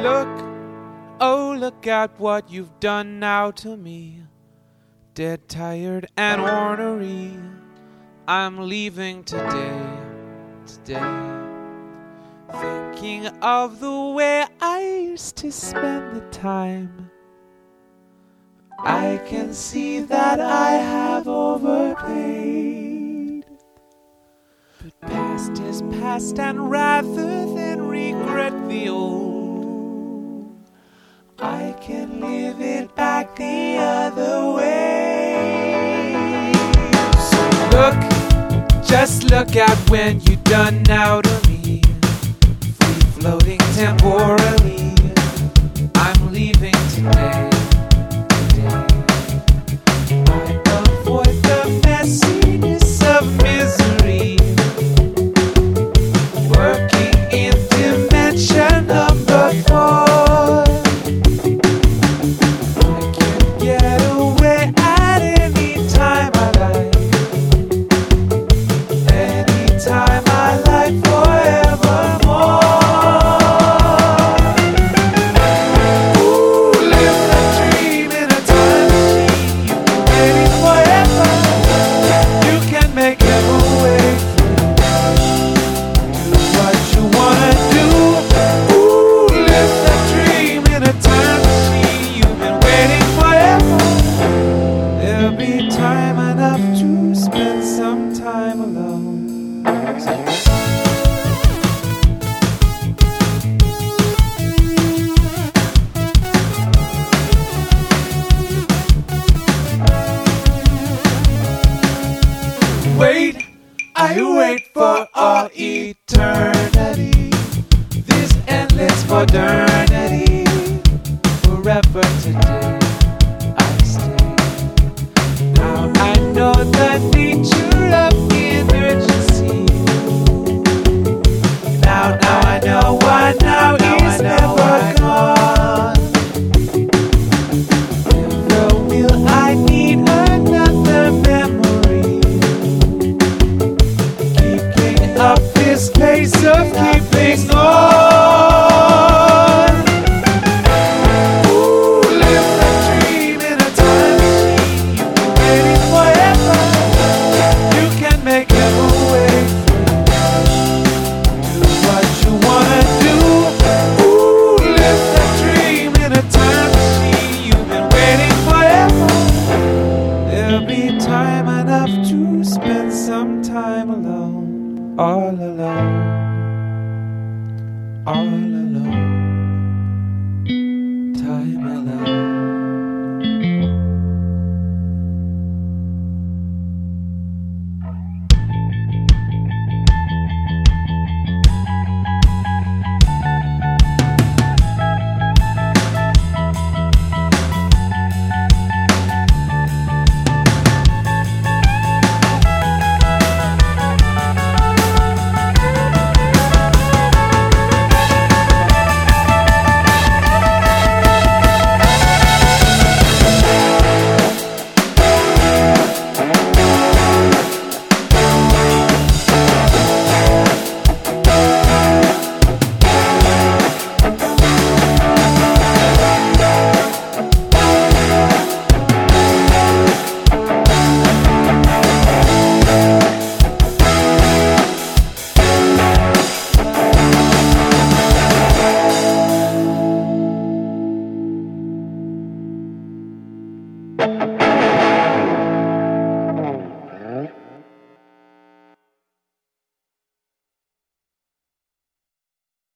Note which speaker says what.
Speaker 1: Look, oh look at what you've done now to me. Dead, tired, and ornery. I'm leaving today. Thinking of the way I used to spend the time. I can see that I have overpaid. But past is past, and rather than regret the old, I can live it back the other way. So look, just look at when you done now to me. Free floating temporally. I'm leaving today. I avoid the messiness of misery. Working in dimension number 4. Get away at any time I like. Any time I like, forevermore. Ooh, live that dream in a time machine. You've been waiting forever. You can make every way free. Do what you wanna do. Ooh, live that dream in a time machine. You've been waiting forever. There'll be time enough to spend some time alone. Wait, I wait for all eternity. This endless modernity. Forever today I stay. Now I know the nature of emergency. Now I know why now is never gone. Never will I need another memory. Keeping up this pace of keeping on. Ooh, live that dream in a time machine. You've been waiting forever. You can make every way free. Do what you wanna do. Ooh, live that dream in a time machine. You've been waiting forever. There'll be time enough to spend some time alone. All alone. All alone.